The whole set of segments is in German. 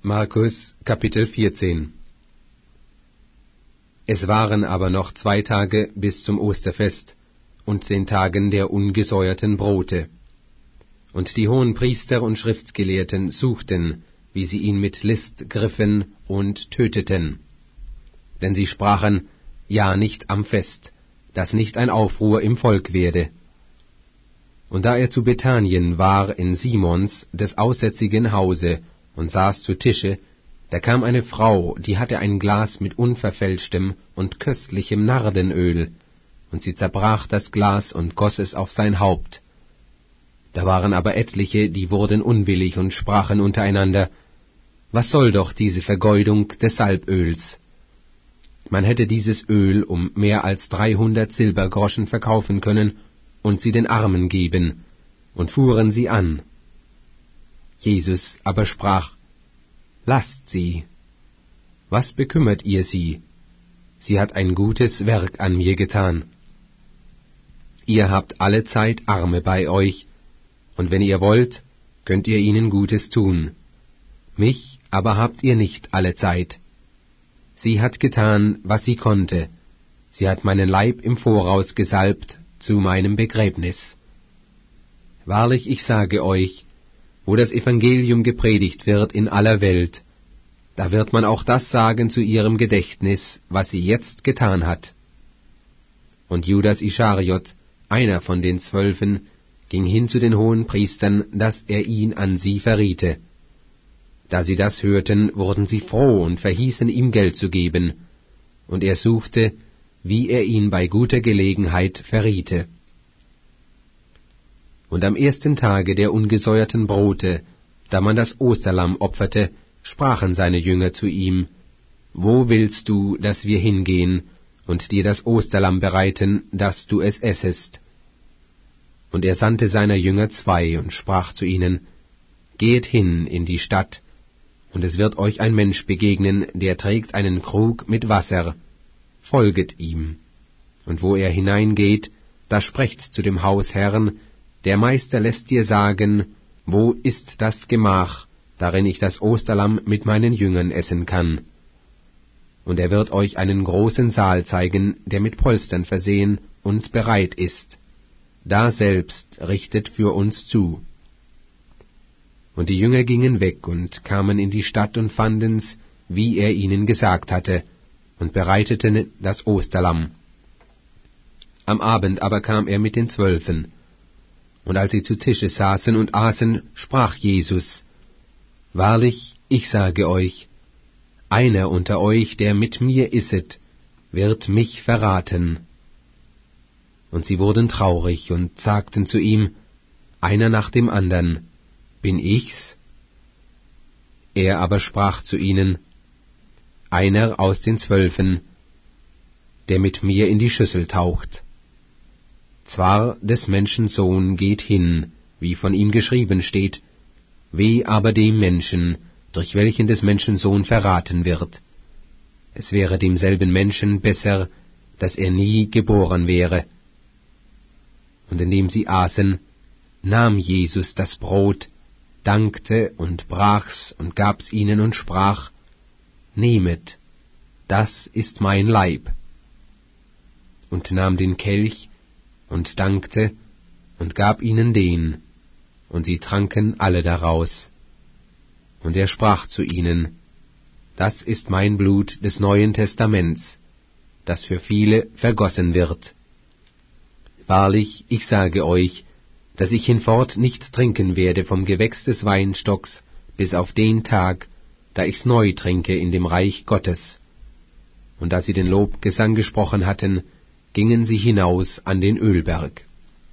Markus, Kapitel 14. Es waren aber noch 2 Tage bis zum Osterfest und den Tagen der ungesäuerten Brote. Und die Hohenpriester und Schriftgelehrten suchten, wie sie ihn mit List griffen und töteten. Denn sie sprachen, ja, nicht am Fest, dass nicht ein Aufruhr im Volk werde. Und da er zu Bethanien war in Simons, des aussätzigen Hause, und saß zu Tische, da kam eine Frau, die hatte ein Glas mit unverfälschtem und köstlichem Nardenöl, und sie zerbrach das Glas und goss es auf sein Haupt. Da waren aber etliche, die wurden unwillig und sprachen untereinander, was soll doch diese Vergeudung des Salböls? Man hätte dieses Öl um mehr als 300 Silbergroschen verkaufen können und sie den Armen geben, und fuhren sie an. Jesus aber sprach, lasst sie. Was bekümmert ihr sie? Sie hat ein gutes Werk an mir getan. Ihr habt allezeit Arme bei euch, und wenn ihr wollt, könnt ihr ihnen Gutes tun. Mich aber habt ihr nicht allezeit. Sie hat getan, was sie konnte. Sie hat meinen Leib im Voraus gesalbt zu meinem Begräbnis. Wahrlich, ich sage euch, wo das Evangelium gepredigt wird in aller Welt, da wird man auch das sagen zu ihrem Gedächtnis, was sie jetzt getan hat. Und Judas Ischariot, einer von den 12, ging hin zu den Hohenpriestern, dass er ihn an sie verriete. Da sie das hörten, wurden sie froh und verhießen ihm Geld zu geben, und er suchte, wie er ihn bei guter Gelegenheit verriete. Und am 1. Tage der ungesäuerten Brote, da man das Osterlamm opferte, sprachen seine Jünger zu ihm, wo willst du, dass wir hingehen und dir das Osterlamm bereiten, dass du es essest? Und er sandte seiner Jünger 2 und sprach zu ihnen, geht hin in die Stadt, und es wird euch ein Mensch begegnen, der trägt einen Krug mit Wasser, folget ihm. Und wo er hineingeht, da sprecht zu dem Hausherrn, der Meister lässt dir sagen, wo ist das Gemach, darin ich das Osterlamm mit meinen Jüngern essen kann. Und er wird euch einen großen Saal zeigen, der mit Polstern versehen und bereit ist. Da selbst richtet für uns zu. Und die Jünger gingen weg und kamen in die Stadt und fanden's, wie er ihnen gesagt hatte, und bereiteten das Osterlamm. Am Abend aber kam er mit den 12. Und als sie zu Tische saßen und aßen, sprach Jesus, wahrlich, ich sage euch, einer unter euch, der mit mir isset, wird mich verraten. Und sie wurden traurig und sagten zu ihm, einer nach dem andern, bin ich's? Er aber sprach zu ihnen, einer aus den 12, der mit mir in die Schüssel taucht. Zwar des Menschen Sohn geht hin, wie von ihm geschrieben steht, weh aber dem Menschen, durch welchen des Menschen Sohn verraten wird. Es wäre demselben Menschen besser, dass er nie geboren wäre. Und indem sie aßen, nahm Jesus das Brot, dankte und brach's und gab's ihnen und sprach, nehmet, das ist mein Leib. Und nahm den Kelch und dankte und gab ihnen den, und sie tranken alle daraus. Und er sprach zu ihnen, das ist mein Blut des Neuen Testaments, das für viele vergossen wird. Wahrlich, ich sage euch, dass ich hinfort nicht trinken werde vom Gewächs des Weinstocks, bis auf den Tag, da ich's neu trinke in dem Reich Gottes. Und da sie den Lobgesang gesprochen hatten, gingen sie hinaus an den Ölberg.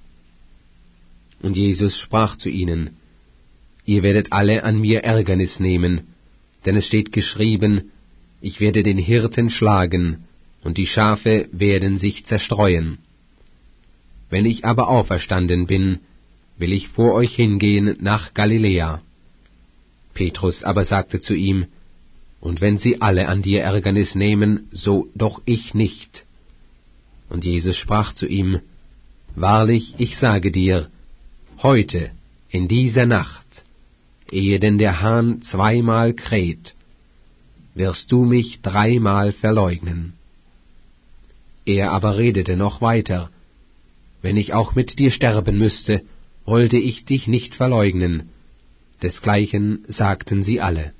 Und Jesus sprach zu ihnen, ihr werdet alle an mir Ärgernis nehmen, denn es steht geschrieben, ich werde den Hirten schlagen, und die Schafe werden sich zerstreuen. Wenn ich aber auferstanden bin, will ich vor euch hingehen nach Galiläa. Petrus aber sagte zu ihm, und wenn sie alle an dir Ärgernis nehmen, so doch ich nicht. Und Jesus sprach zu ihm, wahrlich, ich sage dir, heute, in dieser Nacht, ehe denn der Hahn 2-mal kräht, wirst du mich 3-mal verleugnen. Er aber redete noch weiter, wenn ich auch mit dir sterben müsste, wollte ich dich nicht verleugnen. Desgleichen sagten sie alle.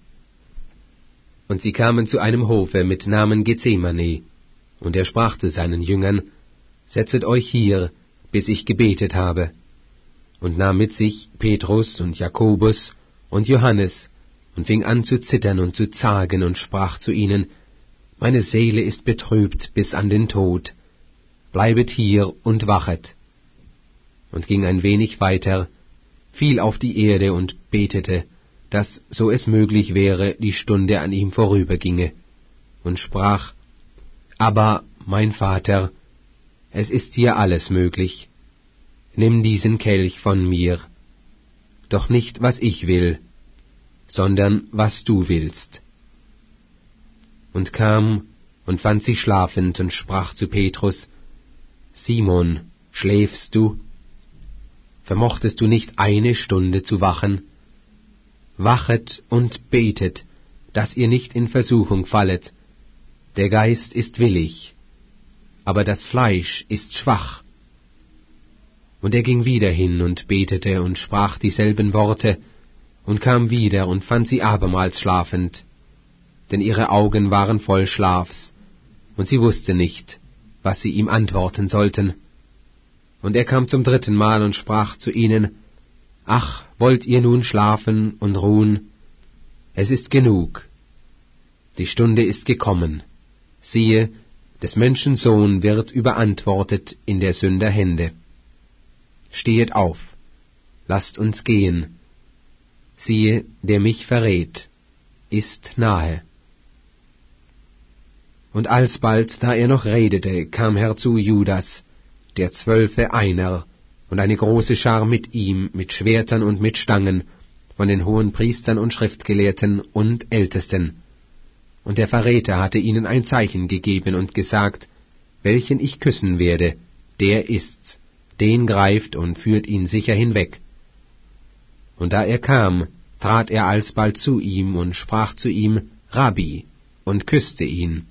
Und sie kamen zu einem Hofe mit Namen Gethsemane, und er sprach zu seinen Jüngern, Setzet euch hier, bis ich gebetet habe, und nahm mit sich Petrus und Jakobus und Johannes, und fing an zu zittern und zu zagen, und sprach zu ihnen, Meine Seele ist betrübt bis an den Tod, bleibet hier und wachet. Und ging ein wenig weiter, fiel auf die Erde und betete, dass, so es möglich wäre, die Stunde an ihm vorüberginge, und sprach, Aber, mein Vater, es ist dir alles möglich, nimm diesen Kelch von mir, doch nicht, was ich will, sondern was du willst. Und kam und fand sie schlafend und sprach zu Petrus, Simon, schläfst du? Vermochtest du nicht 1 Stunde zu wachen? Wachet und betet, dass ihr nicht in Versuchung fallet. Der Geist ist willig, aber das Fleisch ist schwach. Und er ging wieder hin und betete und sprach dieselben Worte, und kam wieder und fand sie abermals schlafend, denn ihre Augen waren voll Schlafs, und sie wusste nicht, was sie ihm antworten sollten. Und er kam zum 3. Mal und sprach zu ihnen, Ach, wollt ihr nun schlafen und ruhen? Es ist genug. Die Stunde ist gekommen. Siehe, des Menschen Sohn wird überantwortet in der Sünder Hände. Stehet auf, lasst uns gehen. Siehe, der mich verrät, ist nahe. Und alsbald, da er noch redete, kam herzu Judas, der 12 einer, und eine große Schar mit ihm, mit Schwertern und mit Stangen, von den hohen Priestern und Schriftgelehrten und Ältesten. Und der Verräter hatte ihnen ein Zeichen gegeben und gesagt, welchen ich küssen werde, der ist's, den greift und führt ihn sicher hinweg. Und da er kam, trat er alsbald zu ihm und sprach zu ihm, Rabbi, und küsste ihn.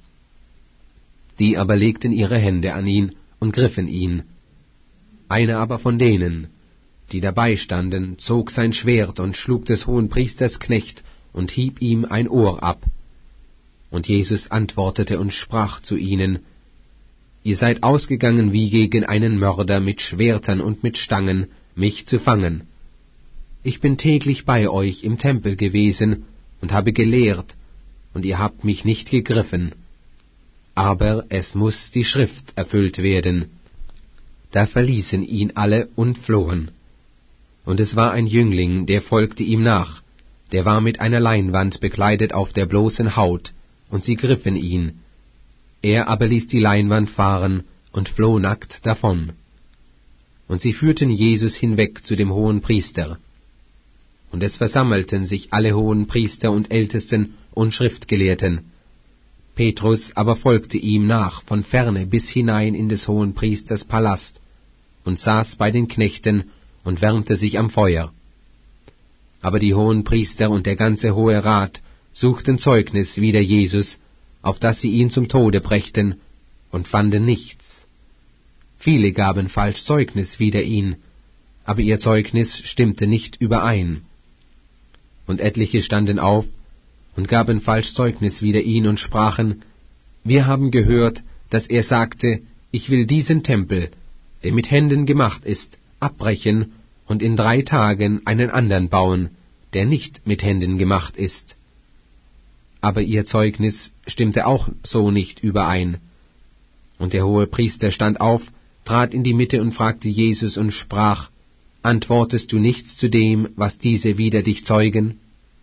Die aber legten ihre Hände an ihn und griffen ihn. Einer aber von denen, die dabei standen, zog sein Schwert und schlug des Hohenpriesters Knecht und hieb ihm ein Ohr ab. Und Jesus antwortete und sprach zu ihnen, Ihr seid ausgegangen wie gegen einen Mörder mit Schwertern und mit Stangen, mich zu fangen. Ich bin täglich bei euch im Tempel gewesen und habe gelehrt, und ihr habt mich nicht gegriffen. Aber es muß die Schrift erfüllt werden. Da verließen ihn alle und flohen. Und es war ein Jüngling, der folgte ihm nach, der war mit einer Leinwand bekleidet auf der bloßen Haut, und sie griffen ihn. Er aber ließ die Leinwand fahren und floh nackt davon. Und sie führten Jesus hinweg zu dem Hohenpriester. Und es versammelten sich alle Hohenpriester und Ältesten und Schriftgelehrten. Petrus aber folgte ihm nach von ferne bis hinein in des Hohenpriesters Palast und saß bei den Knechten und wärmte sich am Feuer. Aber die Hohenpriester und der ganze Hohe Rat suchten Zeugnis wider Jesus, auf dass sie ihn zum Tode brächten, und fanden nichts. Viele gaben falsch Zeugnis wider ihn, aber ihr Zeugnis stimmte nicht überein. Und etliche standen auf und gaben falsch Zeugnis wider ihn und sprachen, Wir haben gehört, dass er sagte, ich will diesen Tempel, der mit Händen gemacht ist, abbrechen und in 3 Tagen einen andern bauen, der nicht mit Händen gemacht ist. Aber ihr Zeugnis stimmte auch so nicht überein. Und der Hohepriester stand auf, trat in die Mitte und fragte Jesus und sprach, Antwortest du nichts zu dem, was diese wider dich zeugen?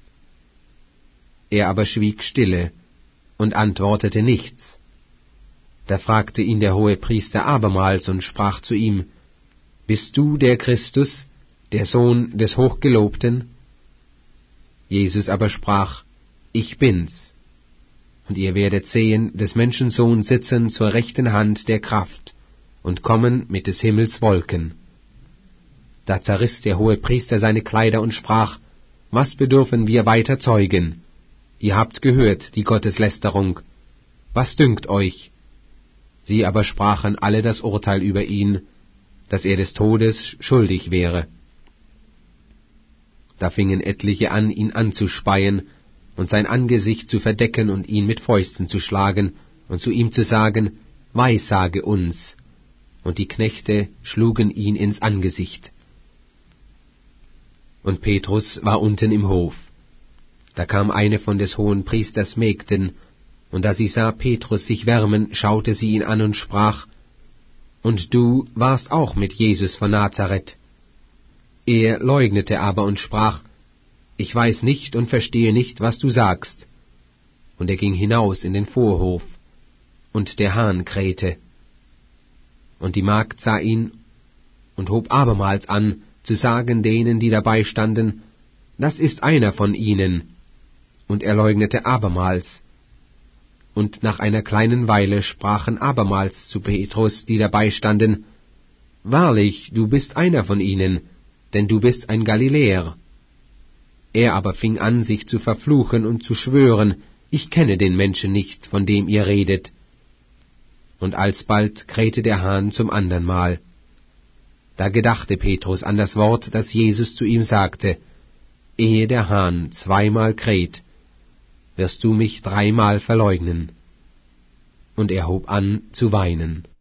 Er aber schwieg stille und antwortete nichts. Da fragte ihn der Hohepriester abermals und sprach zu ihm, Bist du der Christus, der Sohn des Hochgelobten? Jesus aber sprach, Ich bin's. Und ihr werdet sehen, des Menschen Sohn sitzen zur rechten Hand der Kraft und kommen mit des Himmels Wolken. Da zerriss der Hohepriester seine Kleider und sprach, was bedürfen wir weiter zeugen? Ihr habt gehört die Gotteslästerung. Was dünkt euch? Sie aber sprachen alle das Urteil über ihn, dass er des Todes schuldig wäre. Da fingen etliche an, ihn anzuspeien und sein Angesicht zu verdecken und ihn mit Fäusten zu schlagen und zu ihm zu sagen, Weissage uns. Und die Knechte schlugen ihn ins Angesicht. Und Petrus war unten im Hof. Da kam eine von des Hohenpriesters Mägden, und da sie sah Petrus sich wärmen, schaute sie ihn an und sprach, Und du warst auch mit Jesus von Nazareth. Er leugnete aber und sprach, Ich weiß nicht und verstehe nicht, was du sagst. Und er ging hinaus in den Vorhof, und der Hahn krähte. Und die Magd sah ihn und hob abermals an, zu sagen denen, die dabei standen, Das ist einer von ihnen. Und er leugnete abermals. Und nach einer kleinen Weile sprachen abermals zu Petrus, die dabei standen, Wahrlich, du bist einer von ihnen, denn du bist ein Galiläer. Er aber fing an, sich zu verfluchen und zu schwören, Ich kenne den Menschen nicht, von dem ihr redet. Und alsbald krähte der Hahn zum andern Mal. Da gedachte Petrus an das Wort, das Jesus zu ihm sagte, Ehe der Hahn zweimal kräht, wirst du mich dreimal verleugnen. Und er hob an zu weinen.